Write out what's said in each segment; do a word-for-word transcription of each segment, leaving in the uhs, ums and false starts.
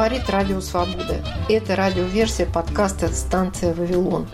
Говорит Радио Свобода. Это радиоверсия подкаста «Станция Вавилон».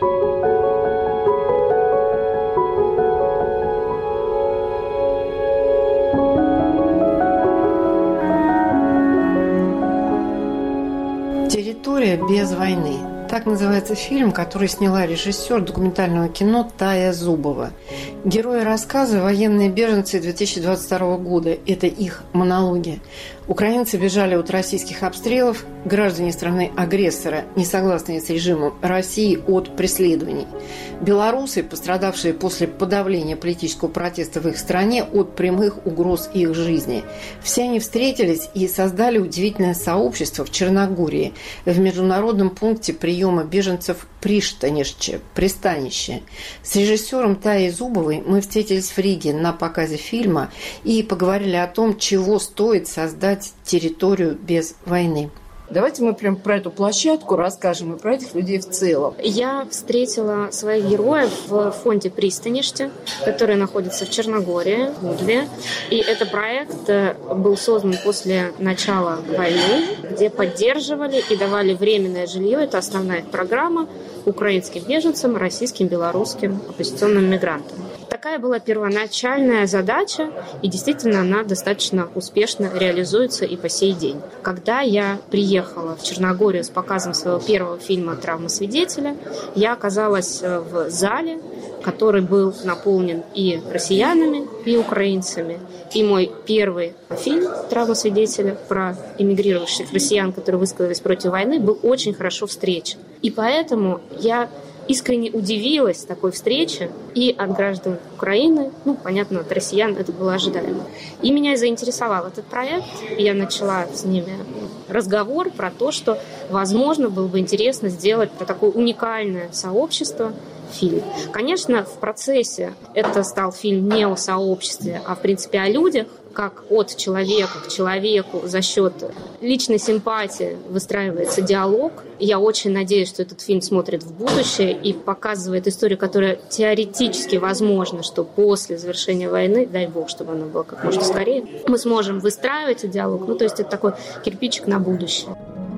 «Территория без войны». Так называется фильм, который сняла режиссер документального кино Тая Зубова. Герои рассказа – военные беженцы две тысячи двадцать второго года. Это их монологи. Украинцы бежали от российских обстрелов, граждане страны-агрессора, не согласные с режимом России, от преследований. Белорусы, пострадавшие после подавления политического протеста в их стране, от прямых угроз их жизни. Все они встретились и создали удивительное сообщество в Черногории, в международном пункте приема беженцев Приштанишче, пристанище. С режиссером Таей Зубовой мы встретились в Риге на показе фильма и поговорили о том, чего стоит создать территорию без войны. Давайте мы прям про эту площадку расскажем и про этих людей в целом. Я встретила своих героев в фонде Пристаниште, который находится в Черногории, в Удве. И этот проект был создан после начала войны, где поддерживали и давали временное жилье. Это основная их программа украинским беженцам, российским, белорусским оппозиционным мигрантам. Такая была первоначальная задача, и действительно она достаточно успешно реализуется и по сей день. Когда я приехала в Черногорию с показом своего первого фильма «Травма свидетеля», я оказалась в зале, который был наполнен и россиянами, и украинцами. И мой первый фильм «Травма свидетеля» про эмигрировавших россиян, которые высказались против войны, был очень хорошо встречен. И поэтому я искренне удивилась такой встрече и от граждан Украины, ну, понятно, от россиян это было ожидаемо. И меня заинтересовал этот проект, и я начала с ними разговор про то, что, возможно, было бы интересно сделать про такое уникальное сообщество фильм. Конечно, в процессе это стал фильм не о сообществе, а, в принципе, о людях, как от человека к человеку за счет личной симпатии выстраивается диалог. Я очень надеюсь, что этот фильм смотрит в будущее и показывает историю, которая теоретически возможна, что после завершения войны, дай бог, чтобы она была как можно скорее, мы сможем выстраивать этот диалог. Ну, то есть это такой кирпичик на будущее.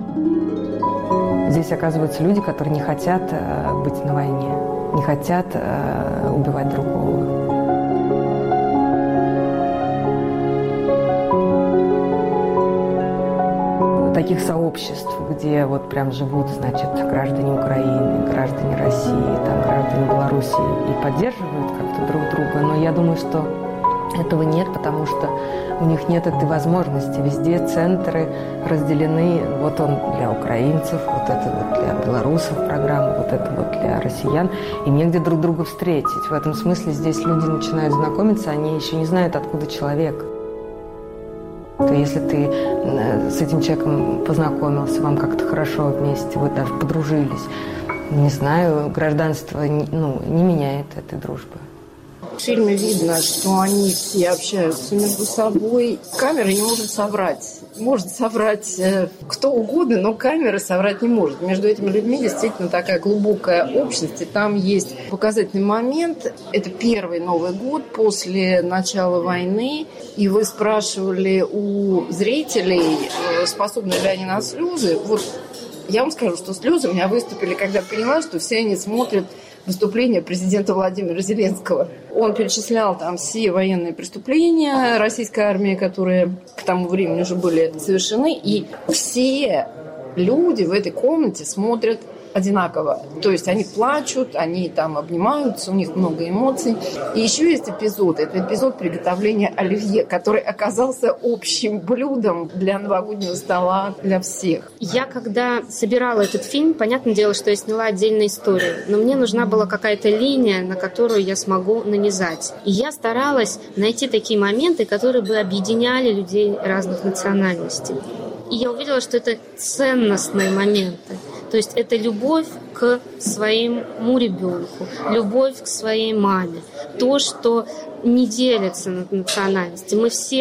Здесь оказываются люди, которые не хотят быть на войне, не хотят убивать другого. Таких сообществ, где вот прям живут, значит, граждане Украины, граждане России, там, граждане Белоруссии и поддерживают как-то друг друга. Но я думаю, что этого нет, потому что у них нет этой возможности. Везде центры разделены. Вот он для украинцев, вот это вот для белорусов программа, вот это вот для россиян. И негде друг друга встретить. В этом смысле здесь люди начинают знакомиться, они еще не знают, откуда человек. То если ты с этим человеком познакомился, вам как-то хорошо вместе, вы даже подружились, не знаю, гражданство ну, не меняет этой дружбы. В фильме видно, что они все общаются между собой. Камера не может соврать. Может соврать э, кто угодно, но камера соврать не может. Между этими людьми действительно такая глубокая общность. И там есть показательный момент. Это первый Новый год после начала войны. И вы спрашивали у зрителей, э, способны ли они на слезы. Вот я вам скажу, что слезы у меня выступили, когда поняла, что все они смотрят выступление президента Владимира Зеленского. Он перечислял там все военные преступления российской армии, которые к тому времени уже были совершены, и все люди в этой комнате смотрят одинаково. То есть они плачут, они там обнимаются, у них много эмоций. И еще есть эпизод. Это эпизод приготовления оливье, который оказался общим блюдом для новогоднего стола для всех. Я, когда собирала этот фильм, понятное дело, что я сняла отдельную историю, но мне нужна была какая-то линия, на которую я смогу нанизать. И я старалась найти такие моменты, которые бы объединяли людей разных национальностей. И я увидела, что это ценностные моменты. То есть это любовь к своему ребенку, любовь к своей маме. То, что не делится на национальности. Мы все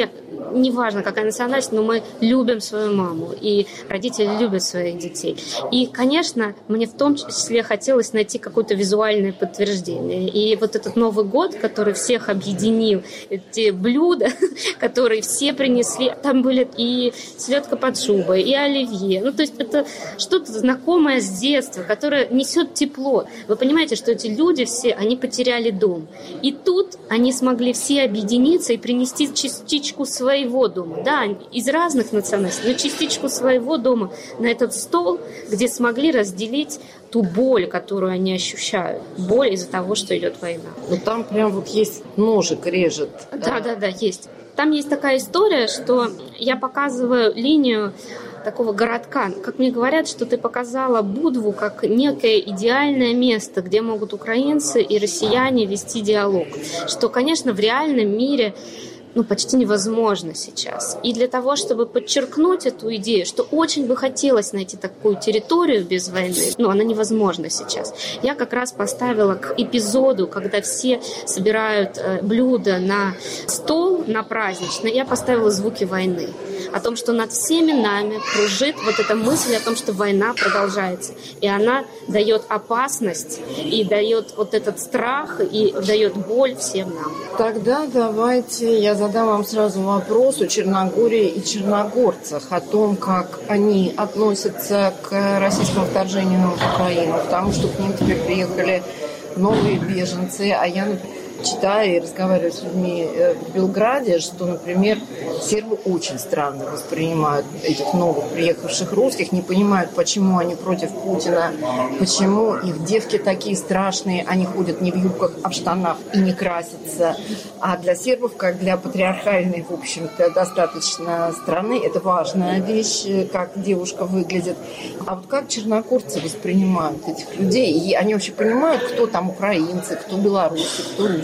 неважно, какая национальность, но мы любим свою маму, и родители любят своих детей. И, конечно, мне в том числе хотелось найти какое-то визуальное подтверждение. И вот этот Новый год, который всех объединил, эти блюда, которые все принесли, там были и селедка под шубой, и оливье. Ну, то есть это что-то знакомое с детства, которое несет тепло. Вы понимаете, что эти люди все, они потеряли дом. И тут они смогли все объединиться и принести частичку своего дома. Да, из разных национальностей, но частичку своего дома на этот стол, где смогли разделить ту боль, которую они ощущают. Боль из-за того, что идет война. Ну там прям вот есть ножик режет. Да, да, да, есть. Там есть такая история, что я показываю линию такого городка. Как мне говорят, что ты показала Будву как некое идеальное место, где могут украинцы и россияне вести диалог. Что, конечно, в реальном мире ну, почти невозможно сейчас. И для того, чтобы подчеркнуть эту идею, что очень бы хотелось найти такую территорию без войны, но она невозможна сейчас. Я как раз поставила к эпизоду, когда все собирают э, блюда на стол, на праздничный, я поставила звуки войны. О том, что над всеми нами кружит вот эта мысль о том, что война продолжается. И она дает опасность, и дает вот этот страх, и дает боль всем нам. Тогда давайте я задам вам сразу вопрос о Черногории и черногорцах, о том, как они относятся к российскому вторжению в Украину, потому что к ним теперь приехали новые беженцы, а я, например, читаю и разговариваю с людьми в Белграде, что, например, сербы очень странно воспринимают этих новых приехавших русских, не понимают, почему они против Путина, почему их девки такие страшные, они ходят не в юбках, а в штанах и не красятся. А для сербов, как для патриархальной, в общем-то, достаточно страны, это важная вещь, как девушка выглядит. А вот как черногорцы воспринимают этих людей? И они вообще понимают, кто там украинцы, кто белорусы, кто русские?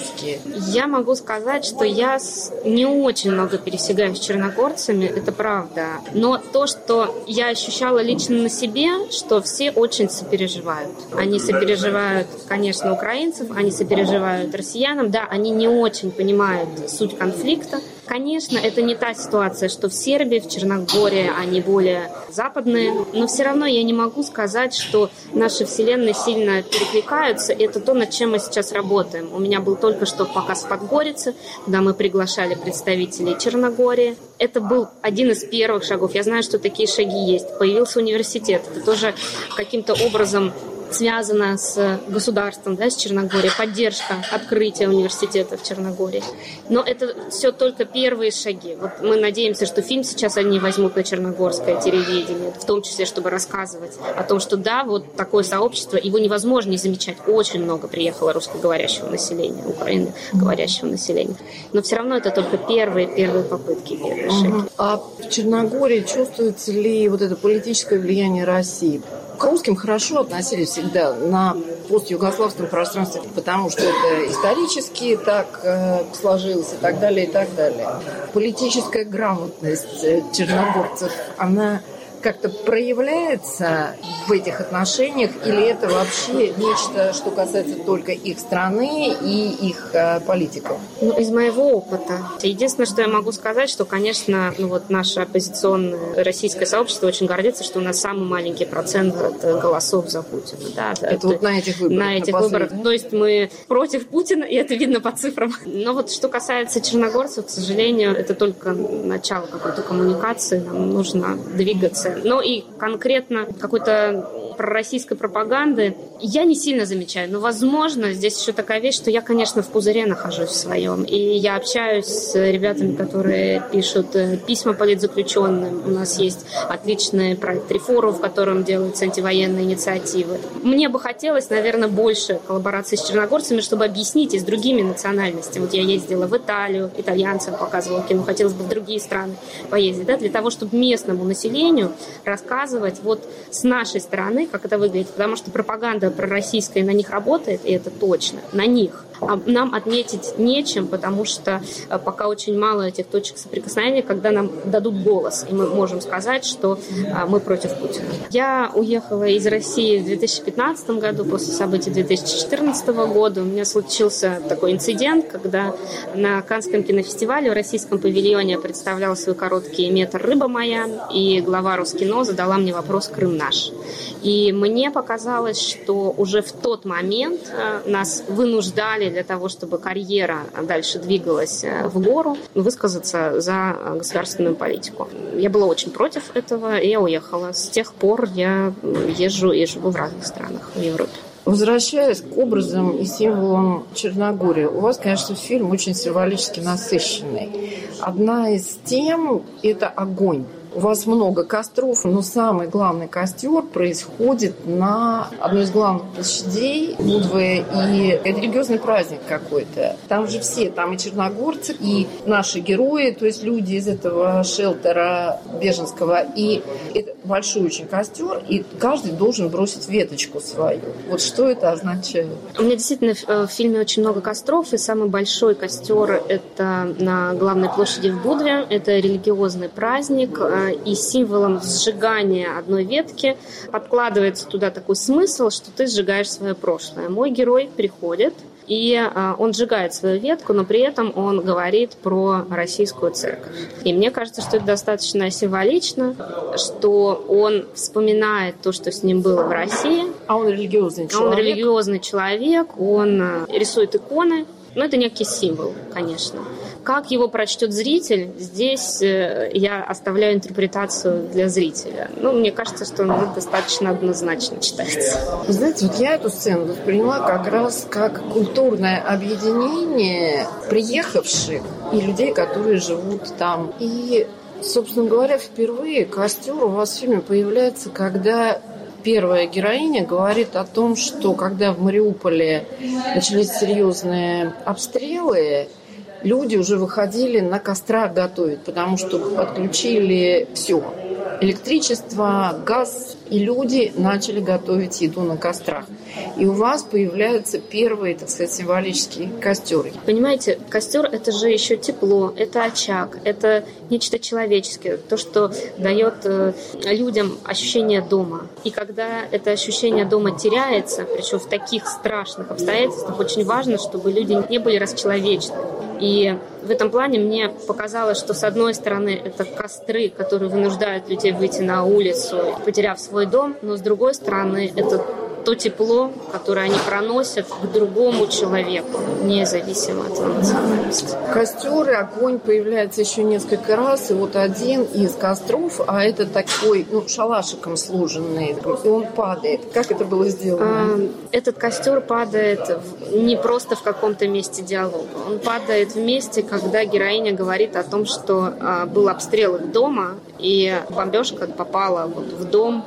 Я могу сказать, что я не очень много пересекаюсь с черногорцами, это правда. Но то, что я ощущала лично на себе, что все очень сопереживают. Они сопереживают, конечно, украинцев, они сопереживают россиянам. Да, они не очень понимают суть конфликта. Конечно, это не та ситуация, что в Сербии, в Черногории они более западные, но все равно я не могу сказать, что наши вселенные сильно перекликаются. Это то, над чем мы сейчас работаем. У меня был только что показ в Подгорице, когда мы приглашали представителей Черногории. Это был один из первых шагов. Я знаю, что такие шаги есть. Появился университет. Это тоже каким-то образом связано с государством, да, с Черногорией, поддержка открытия университета в Черногории. Но это все только первые шаги. Вот мы надеемся, что фильм сейчас они возьмут на черногорское телевидение, в том числе, чтобы рассказывать о том, что да, вот такое сообщество, его невозможно не замечать. Очень много приехало русскоговорящего населения, Украины говорящего населения. Но все равно это только первые, первые попытки, первые шаги. А в Черногории чувствуется ли вот это политическое влияние России? К русским хорошо относились всегда на постюгославском пространстве, потому что это исторически так э, сложилось и так далее, и так далее. Политическая грамотность черногорцев, она как-то проявляется в этих отношениях, или это вообще нечто, что касается только их страны и их э, политиков? Ну, из моего опыта. Единственное, что я могу сказать, что, конечно, ну, вот наше оппозиционное российское сообщество очень гордится, что у нас самый маленький процент голосов за Путина. Да, это, это вот на этих выборах? На этих на выборах. То есть мы против Путина, и это видно по цифрам. Но вот что касается черногорцев, к сожалению, это только начало какой-то коммуникации. Нам нужно двигаться. Но и конкретно какой-то пророссийской пропаганды я не сильно замечаю. Но, возможно, здесь еще такая вещь, что я, конечно, в пузыре нахожусь в своем. И я общаюсь с ребятами, которые пишут письма политзаключенным. У нас есть отличный проект «Реформ», в котором делаются антивоенные инициативы. Мне бы хотелось, наверное, больше коллаборации с черногорцами, чтобы объяснить и с другими национальностями. Вот я ездила в Италию, итальянцам показывала кино, хотелось бы в другие страны поездить, да, для того, чтобы местному населению рассказывать вот с нашей стороны, как это выглядит, потому что пропаганда пророссийская на них работает, и это точно, на них. А нам отметить нечем, потому что пока очень мало этих точек соприкосновения, когда нам дадут голос, и мы можем сказать, что мы против Путина. Я уехала из России в две тысячи пятнадцатом году, после событий две тысячи четырнадцатого года. У меня случился такой инцидент, когда на Каннском кинофестивале в российском павильоне я представляла свой короткий метр «Рыба моя», и глава Роскино задала мне вопрос «Крым наш». И мне показалось, что уже в тот момент нас вынуждали для того, чтобы карьера дальше двигалась в гору, высказаться за государственную политику. Я была очень против этого, и я уехала. С тех пор я езжу и живу в разных странах в Европе. Возвращаясь к образам и символам Черногории, у вас, конечно, фильм очень символически насыщенный. Одна из тем – это огонь. У вас много костров, но самый главный костер происходит на одной из главных площадей Будвы, и это религиозный праздник какой-то. Там же все, там и черногорцы, и наши герои, то есть люди из этого шелтера беженского. И это большой очень костер, и каждый должен бросить веточку свою. Вот что это означает? У меня действительно в фильме очень много костров, и самый большой костер – это на главной площади в Будве. Это религиозный праздник, и символом сжигания одной ветки подкладывается туда такой смысл, что ты сжигаешь свое прошлое. Мой герой приходит, и он сжигает свою ветку, но при этом он говорит про российскую церковь. И мне кажется, что это достаточно символично, что он вспоминает то, что с ним было в России. А он религиозный человек? Он религиозный человек, он рисует иконы. Но это некий символ, конечно. Как его прочтет зритель, здесь я оставляю интерпретацию для зрителя. Ну, мне кажется, что он достаточно однозначно читается. Вы знаете, вот я эту сцену восприняла как раз как культурное объединение приехавших и людей, которые живут там. И, собственно говоря, впервые костер у вас в фильме появляется, когда первая героиня говорит о том, что когда в Мариуполе начались серьезные обстрелы, люди уже выходили на кострах готовить, потому что отключили все. Электричество, газ, и люди начали готовить еду на кострах. И у вас появляются первые, так сказать, символические костеры. Понимаете, костер – это же еще тепло, это очаг, это нечто человеческое, то, что дает э, людям ощущение дома. И когда это ощущение дома теряется, причем в таких страшных обстоятельствах, очень важно, чтобы люди не были расчеловечены. И в этом плане мне показалось, что с одной стороны это костры, которые вынуждают людей выйти на улицу, потеряв свой дом, но с другой стороны это то тепло, которое они проносят к другому человеку, независимо от его национальности. Костер и огонь появляется еще несколько раз, и вот один из костров, а это такой, ну, шалашиком сложенный, и он падает. Как это было сделано? Этот костер падает не просто в каком-то месте диалога, он падает в месте, когда героиня говорит о том, что был обстрел их дома, и бомбежка попала вот в дом,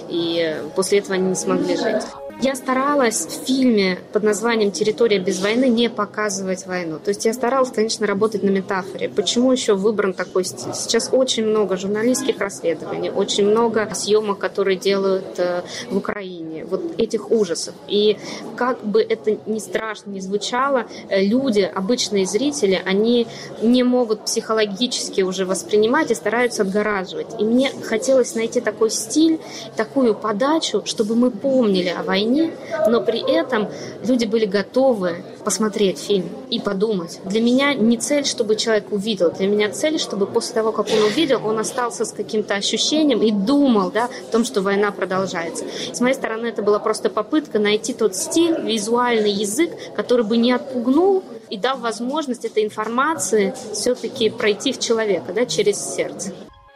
и после этого они не смогли жить. Я старалась в фильме под названием «Территория без войны» не показывать войну. То есть я старалась, конечно, работать на метафоре. Почему еще выбран такой стиль? Сейчас очень много журналистских расследований, очень много съемок, которые делают э, в Украине, вот этих ужасов. И как бы это ни страшно ни звучало, люди, обычные зрители, они не могут психологически уже воспринимать и стараются отгораживать. И мне хотелось найти такой стиль, такую подачу, чтобы мы помнили о войне, но при этом люди были готовы посмотреть фильм и подумать. Для меня не цель, чтобы человек увидел. Для меня цель, чтобы после того, как он увидел, он остался с каким-то ощущением и думал, да, о том, что война продолжается. С моей стороны, это была просто попытка найти тот стиль, визуальный язык, который бы не отпугнул и дал возможность этой информации все-таки пройти в человека, да, через сердце.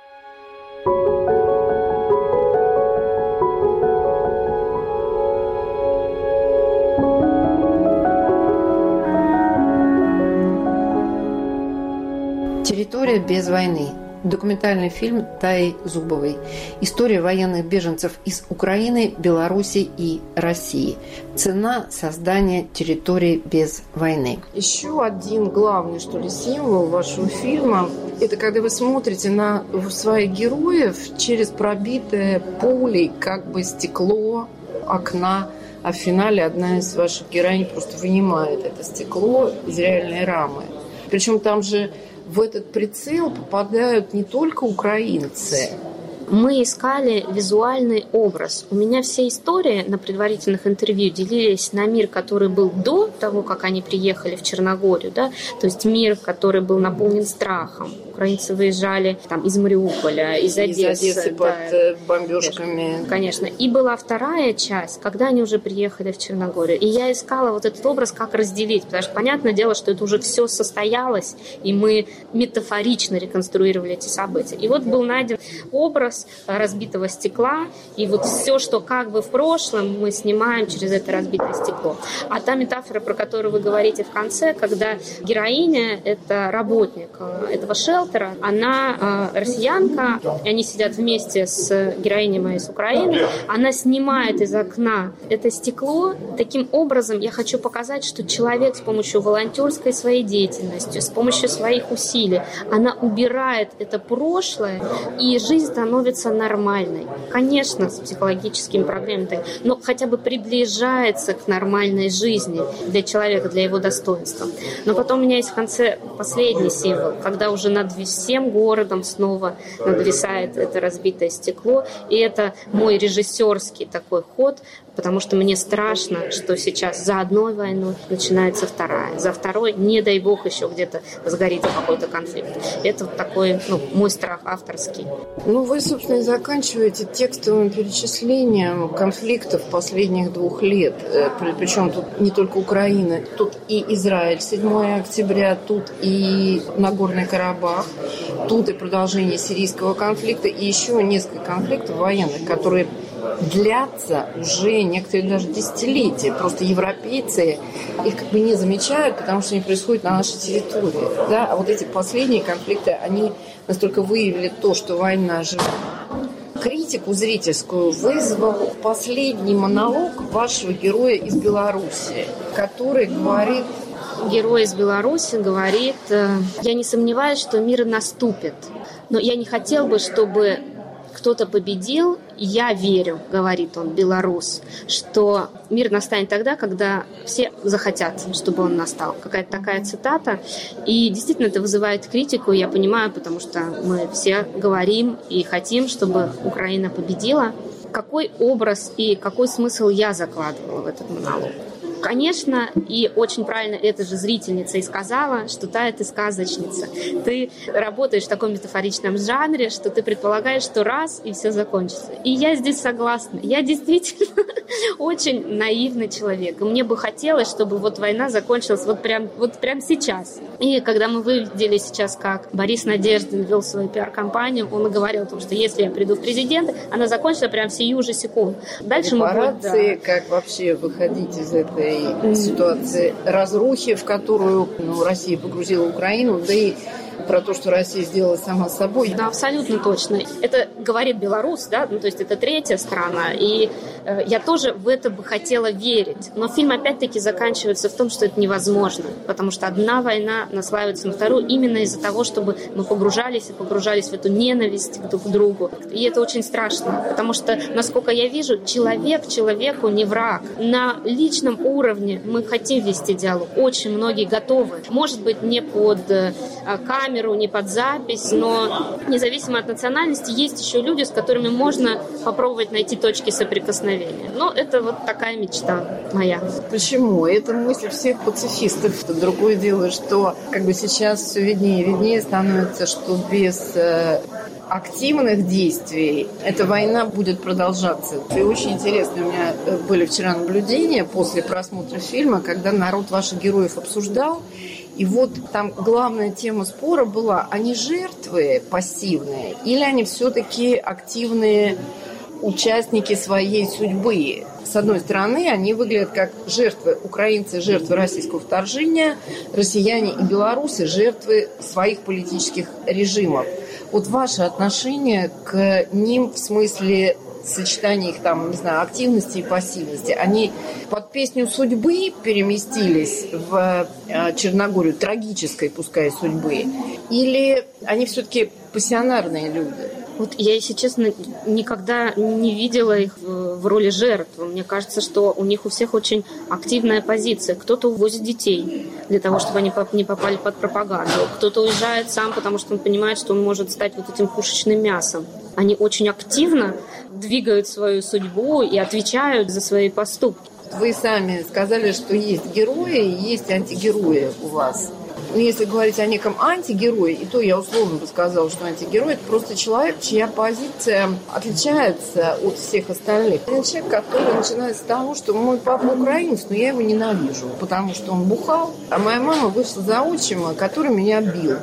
«Территория без войны». Документальный фильм Таи Зубовой. История военных беженцев из Украины, Беларуси и России. Цена создания территории без войны. Еще один главный, что ли, символ вашего фильма – это когда вы смотрите на своих героев через пробитое пулей как бы стекло окна а в финале одна из ваших героинь просто вынимает это стекло из реальной рамы. Причем там же в этот прицел попадают не только украинцы. Мы искали визуальный образ. У меня все истории на предварительных интервью делились на мир, который был до того, как они приехали в Черногорию, да? То есть мир, который был наполнен страхом. Украинцы выезжали там, из Мариуполя, из Одессы. Из Одессы да, под бомбежками. Конечно. И была вторая часть, когда они уже приехали в Черногорию. И я искала вот этот образ, как разделить. Потому что, понятное дело, что это уже все состоялось, и мы метафорично реконструировали эти события. И вот был найден образ разбитого стекла, и вот все, что как бы в прошлом, мы снимаем через это разбитое стекло. А та метафора, про которую вы говорите в конце, когда героиня — это работник этого шелтера, она э, россиянка, и они сидят вместе с героиней моей с Украины, она снимает из окна это стекло. Таким образом, я хочу показать, что человек с помощью волонтерской своей деятельности, с помощью своих усилий, она убирает это прошлое, и жизнь становится нормальной. Конечно, с психологическими проблемами, но хотя бы приближается к нормальной жизни для человека, для его достоинства. Но потом у меня есть в конце последний символ, когда уже над всем городом снова нависает это разбитое стекло, и это мой режиссерский такой ход, потому что мне страшно, что сейчас за одной войной начинается вторая, за второй, не дай бог, еще где-то сгорит какой-то конфликт. Это вот такой, ну, мой страх авторский. Ну, вы, собственно, и заканчиваете текстовым перечислением конфликтов последних двух лет. Причем тут не только Украина, тут и Израиль, седьмое октября, тут и Нагорный Карабах, тут и продолжение сирийского конфликта, и еще несколько конфликтов военных, которые длятся уже некоторые даже десятилетия. Просто европейцы их как бы не замечают, потому что они происходят на нашей территории. Да? А вот эти последние конфликты, они настолько выявили то, что война жива. Критику зрительскую вызвал последний монолог вашего героя из Беларуси, который говорит... Герой из Беларуси говорит: «Я не сомневаюсь, что мир наступит, но я не хотел бы, чтобы кто-то победил. Я верю, — говорит он, белорус, — что мир настанет тогда, когда все захотят, чтобы он настал». Какая-то такая цитата. И действительно это вызывает критику, я понимаю, потому что мы все говорим и хотим, чтобы Украина победила. Какой образ и какой смысл я закладывала в этот монолог? Конечно, и очень правильно эта же зрительница и сказала, что Тая, ты сказочница. Ты работаешь в таком метафоричном жанре, что ты предполагаешь, что раз, и все закончится. И я здесь согласна. Я действительно очень наивный человек. И мне бы хотелось, чтобы вот война закончилась вот прям, вот прям сейчас. И когда мы видели сейчас, как Борис Надеждин вел свою пиар-компанию, он и говорил о том, что если я приду в президенты, она закончится прям сию же секунду. Дальше мы будем... Да. Как вообще выходить из этой ситуации разрухи, в которую ну, Россия погрузила Украину, да и про то, что Россия сделала сама собой. Да, абсолютно точно. Это говорит белорус, да, ну, то есть это третья страна, и э, я тоже в это бы хотела верить. Но фильм опять-таки заканчивается в том, что это невозможно, потому что одна война наслаивается на вторую именно из-за того, чтобы мы погружались и погружались в эту ненависть друг к другу. И это очень страшно, потому что, насколько я вижу, человек человеку не враг. На личном уровне мы хотим вести диалог, очень многие готовы. Может быть, не под э, камеру, не под запись, но независимо от национальности есть еще люди, с которыми можно попробовать найти точки соприкосновения. Но это вот такая мечта моя. Почему? Это мысль всех пацифистов. Другое дело, что как бы сейчас все виднее и виднее становится, что без э, активных действий эта война будет продолжаться. И очень интересно, у меня были вчера наблюдения после просмотра фильма, когда народ ваших героев обсуждал. И вот там главная тема спора была, они жертвы пассивные или они все-таки активные участники своей судьбы. С одной стороны, они выглядят как жертвы, украинцы жертвы российского вторжения, россияне и белорусы жертвы своих политических режимов. Вот ваше отношение к ним в смысле сочетание их там, не знаю, активности и пассивности, они под песню судьбы переместились в Черногорию, трагической, пускай, судьбы, или они все-таки пассионарные люди? Вот я, если честно, никогда не видела их в роли жертв. Мне кажется, что у них у всех очень активная позиция. Кто-то увозит детей для того, чтобы они не попали под пропаганду. Кто-то уезжает сам, потому что он понимает, что он может стать вот этим пушечным мясом. Они очень активно двигают свою судьбу и отвечают за свои поступки. Вы сами сказали, что есть герои и есть антигерои у вас. Но если говорить о неком антигерое, и то я условно бы сказала, что антигерой – это просто человек, чья позиция отличается от всех остальных. Это человек, который начинает с того, что мой папа украинец, но я его ненавижу, потому что он бухал, а моя мама вышла за отчима, который меня бил.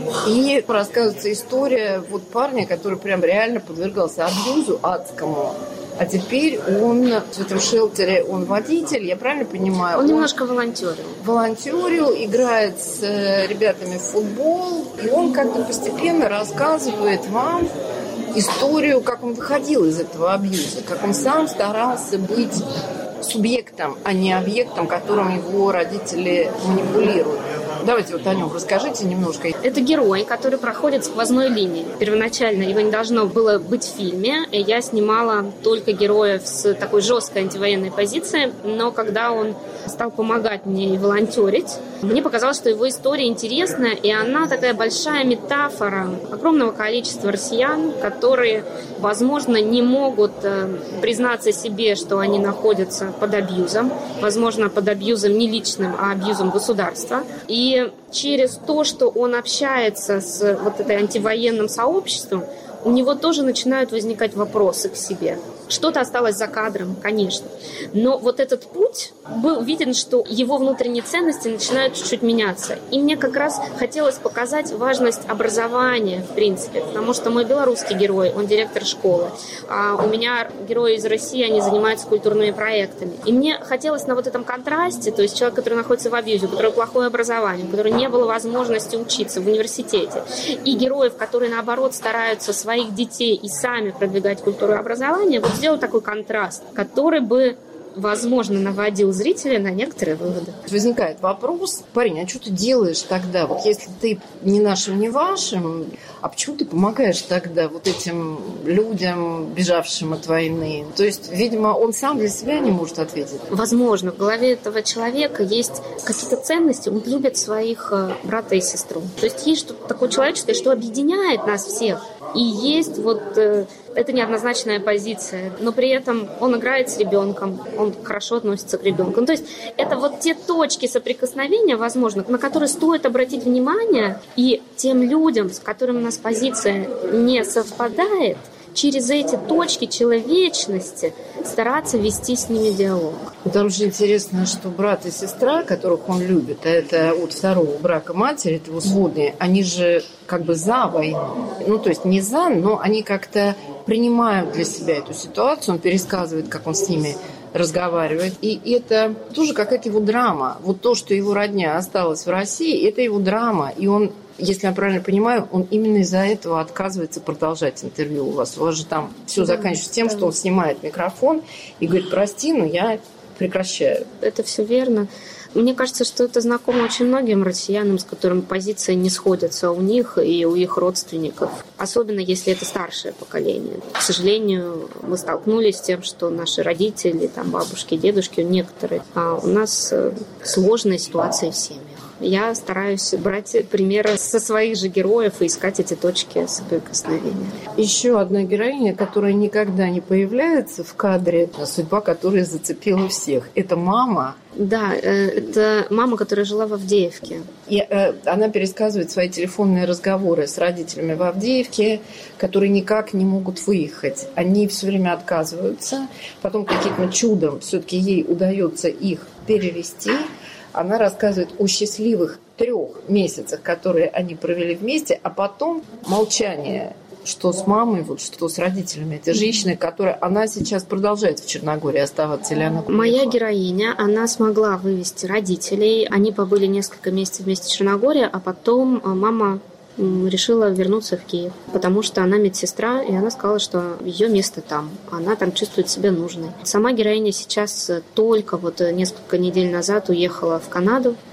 И рассказывается история вот парня, который прям реально подвергался абьюзу адскому. А теперь он в этом шелтере, он водитель, я правильно понимаю? Он, он немножко волонтерил. Волонтерил, играет с ребятами в футбол. И он как-то постепенно рассказывает вам историю, как он выходил из этого абьюза, как он сам старался быть субъектом, а не объектом, которым его родители манипулируют. Давайте вот о нем расскажите немножко. Это герой, который проходит сквозной линией. Первоначально его не должно было быть в фильме. Я снимала только героев с такой жесткой антивоенной позицией, но когда он стал помогать мне и волонтерить, мне показалось, что его история интересная, и она такая большая метафора огромного количества россиян, которые, возможно, не могут признаться себе, что они находятся под абьюзом, возможно, под абьюзом не личным, а абьюзом государства. И через то, что он общается с вот этой антивоенным сообществом, у него тоже начинают возникать вопросы к себе. Что-то осталось за кадром, конечно. Но вот этот путь был виден, что его внутренние ценности начинают чуть-чуть меняться. И мне как раз хотелось показать важность образования, в принципе. Потому что мой белорусский герой, он директор школы. А у меня герои из России, они занимаются культурными проектами. И мне хотелось на вот этом контрасте, то есть человек, который находится в абьюзе, у которого плохое образование, у которого не было возможности учиться в университете, и героев, которые, наоборот, стараются своих детей и сами продвигать культуру и образование, вот сделать такой контраст, который бы, возможно, наводил зрителя на некоторые выводы. Возникает вопрос: парень, а что ты делаешь тогда? Вот если ты не нашим, не вашим, а почему ты помогаешь тогда вот этим людям, бежавшим от войны? То есть, видимо, он сам для себя не может ответить. Возможно, в голове этого человека есть какие-то ценности, он любит своих брата и сестру. То есть есть что-то такое человеческое, что объединяет нас всех. И есть вот э, это неоднозначная позиция, но при этом он играет с ребенком, он хорошо относится к ребенку. Ну, то есть это вот те точки соприкосновения, возможно, на которые стоит обратить внимание, и тем людям, с которыми у нас позиция не совпадает, через эти точки человечности стараться вести с ними диалог. Там же интересно, что брат и сестра, которых он любит, а это от второго брака матери, это его сводные, они же как бы за войну. Ну, то есть не за, но они как-то принимают для себя эту ситуацию, он пересказывает, как он с ними разговаривает. И это тоже какая-то его драма. Вот то, что его родня осталась в России, это его драма. И он, если я правильно понимаю, он именно из-за этого отказывается продолжать интервью у вас. У вас же там все да, заканчивается тем, да. что он снимает микрофон и говорит: прости, но я прекращаю. Это все верно. Мне кажется, что это знакомо очень многим россиянам, с которыми позиции не сходятся у них и у их родственников. Особенно, если это старшее поколение. К сожалению, мы столкнулись с тем, что наши родители, там, бабушки, дедушки, некоторые, а у нас сложная ситуация в семьях. Я стараюсь брать примеры со своих же героев и искать эти точки соприкосновения. Еще одна героиня, которая никогда не появляется в кадре, судьба которой зацепила всех. Это мама. Да, это мама, которая жила в Авдеевке. И э, она пересказывает свои телефонные разговоры с родителями в Авдеевке, которые никак не могут выехать. Они все время отказываются. Потом каким-то чудом все-таки ей удается их перевести. Она рассказывает о счастливых трех месяцах, которые они провели вместе, а потом молчание, что с мамой, вот, что с родителями этой женщины, которая она сейчас продолжает в Черногории оставаться, или она... Моя героиня, она смогла вывести родителей. Они побыли несколько месяцев вместе в Черногории, а потом мама решила вернуться в Киев, потому что она медсестра, и она сказала, что ее место там, она там чувствует себя нужной. Сама героиня сейчас только вот несколько недель назад уехала в Канаду,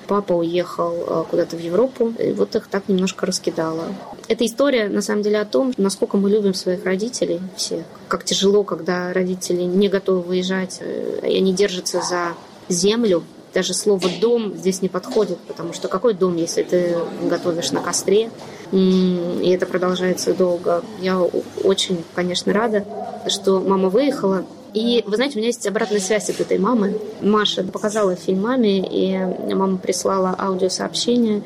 папа уехал куда-то в Европу, и вот их так немножко раскидало. Эта история, на самом деле, о том, насколько мы любим своих родителей все. Как тяжело, когда родители не готовы выезжать, и они держатся за землю. Даже слово «дом» здесь не подходит, потому что какой дом, если ты готовишь на костре, и это продолжается долго. Я очень, конечно, рада, что мама выехала. И, вы знаете, у меня есть обратная связь от этой мамы. Маша показала фильм маме, и мама прислала аудиосообщение,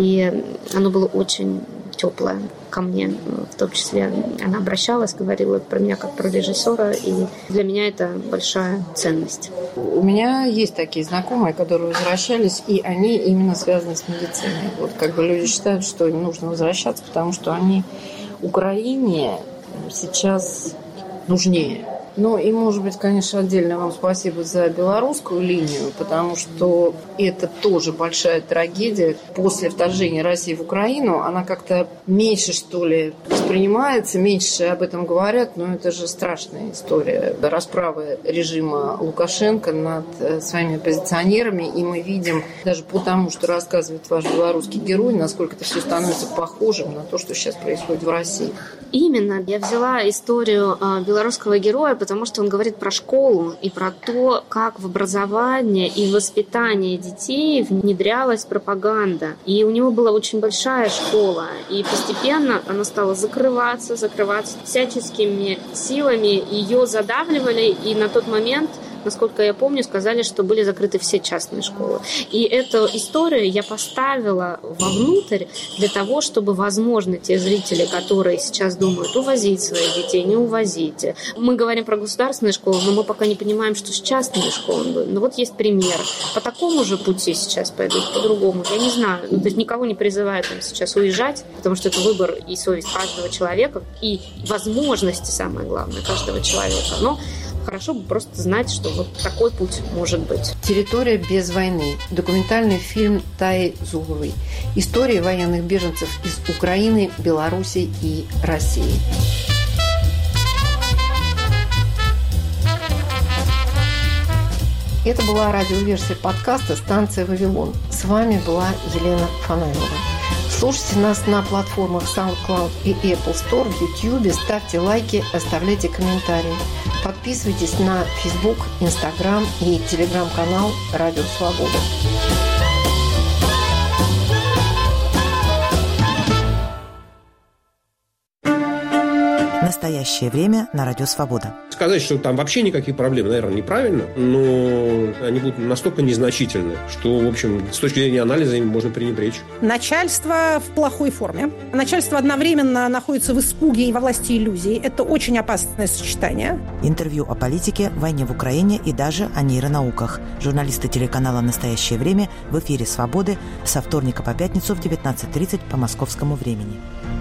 и оно было очень теплое ко мне. В том числе она обращалась, говорила про меня как про режиссера, и для меня это большая ценность. У меня есть такие знакомые, которые возвращались, и они именно связаны с медициной. Вот как бы люди считают, что им нужно возвращаться, потому что они Украине сейчас нужнее. Ну и, может быть, конечно, отдельно вам спасибо за белорусскую линию, потому что это тоже большая трагедия. После вторжения России в Украину она как-то меньше, что ли, воспринимается, меньше об этом говорят, но это же страшная история. Расправы режима Лукашенко над своими оппозиционерами, и мы видим, даже по тому, что рассказывает ваш белорусский герой, насколько это все становится похожим на то, что сейчас происходит в России. Именно. Я взяла историю белорусского героя, потому что он говорит про школу и про то, как в образование и в воспитание детей внедрялась пропаганда. И у него была очень большая школа, и постепенно она стала закрываться, закрываться всяческими силами. Ее задавливали, и на тот момент, насколько я помню, сказали, что были закрыты все частные школы. И эту историю я поставила вовнутрь для того, чтобы, возможно, те зрители, которые сейчас думают, увозить своих детей, не увозить. Мы говорим про государственные школы, но мы пока не понимаем, что с частными школами. Ну вот есть пример. По такому же пути сейчас пойдут, по-другому. Я не знаю. Ну, то есть никого не призываю там сейчас уезжать, потому что это выбор и совесть каждого человека, и возможности, самое главное, каждого человека. Но хорошо бы просто знать, что вот такой путь может быть. «Территория без войны». Документальный фильм Таи Зубовой. История военных беженцев из Украины, Беларуси и России. Это была радиоверсия подкаста «Станция Вавилон». С вами была Елена Фонарева. Слушайте нас на платформах SoundCloud и Apple Store, в YouTube, ставьте лайки, оставляйте комментарии. Подписывайтесь на Facebook, Instagram и Telegram-канал «Радио Свобода». Настоящее время на Радио Свобода. Сказать, что там вообще никаких проблем, наверное, неправильно, но они будут настолько незначительны, что, в общем, с точки зрения анализа им можно пренебречь. Начальство в плохой форме. Начальство одновременно находится в испуге и во власти иллюзий. Это очень опасное сочетание. Интервью о политике, войне в Украине и даже о нейронауках. Журналисты телеканала «Настоящее время» в эфире «Свободы» со вторника по пятницу в девятнадцать тридцать по московскому времени.